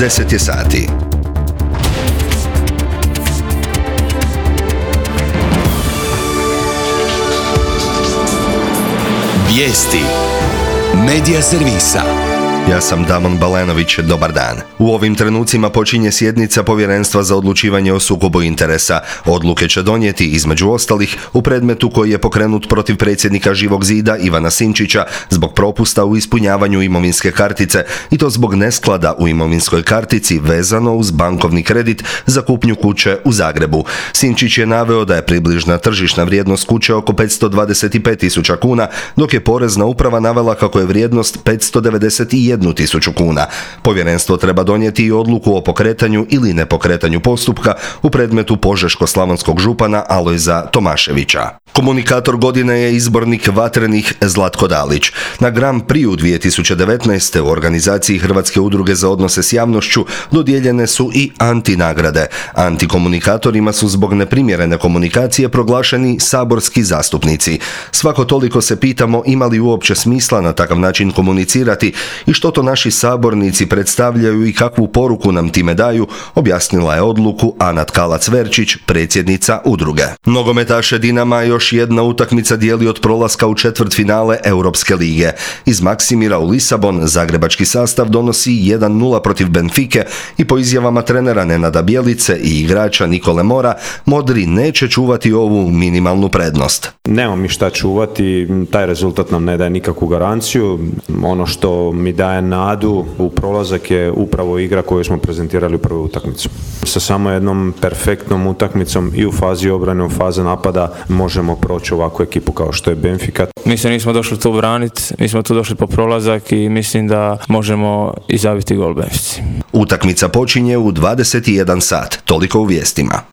10 je sati. Vijesti Medija servisa. Ja sam Damon Balenović, dobar dan. U ovim trenucima počinje sjednica Povjerenstva za odlučivanje o sukobu interesa. Odluke će donijeti, između ostalih, u predmetu koji je pokrenut protiv predsjednika Živog zida Ivana Sinčića zbog propusta u ispunjavanju imovinske kartice, i to zbog nesklada u imovinskoj kartici vezano uz bankovni kredit za kupnju kuće u Zagrebu. Sinčić je naveo da je približna tržišna vrijednost kuće oko 525.000 kuna, dok je Porezna uprava navela kako je vrijednost 591.000 kuna. Povjerenstvo treba donijeti i odluku o pokretanju ili nepokretanju postupka u predmetu požeško-slavonskog župana Alojza Tomaševića. Komunikator godine je izbornik Vatrenih Zlatko Dalić. Na Grand Prixu 2019. u organizaciji Hrvatske udruge za odnose s javnošću dodijeljene su i antinagrade. Antikomunikatorima su zbog neprimjerene komunikacije proglašeni saborski zastupnici. Svako toliko se pitamo ima li uopće smisla na takav način komunicirati i što to naši sabornici predstavljaju i kakvu poruku nam time daju, objasnila je odluku Ana Tkalac-Verčić, predsjednica udruge. Nogometaše Dinama još jedna utakmica dijeli od prolaska u četvrtfinale Europske lige. Iz Maksimira u Lisabon zagrebački sastav donosi 1:0 protiv Benfike i po izjavama trenera Nenada Bjelice i igrača Nikole Mora, Modri neće čuvati ovu minimalnu prednost. Nemamo mi šta čuvati, taj rezultat nam ne daje nikakvu garanciju. Ono što mi daje nadu u prolazak je upravo igra koju smo prezentirali u prvoj utakmici. Sa samo jednom perfektnom utakmicom i u fazi obrane, u fazi napada možemo proći ovakvu ekipu kao što je Benfica. Mi se nismo došli tu braniti, mi smo tu došli po prolazak i mislim da možemo i zabiti gol Benfici. Utakmica počinje u 21 sat, toliko u vijestima.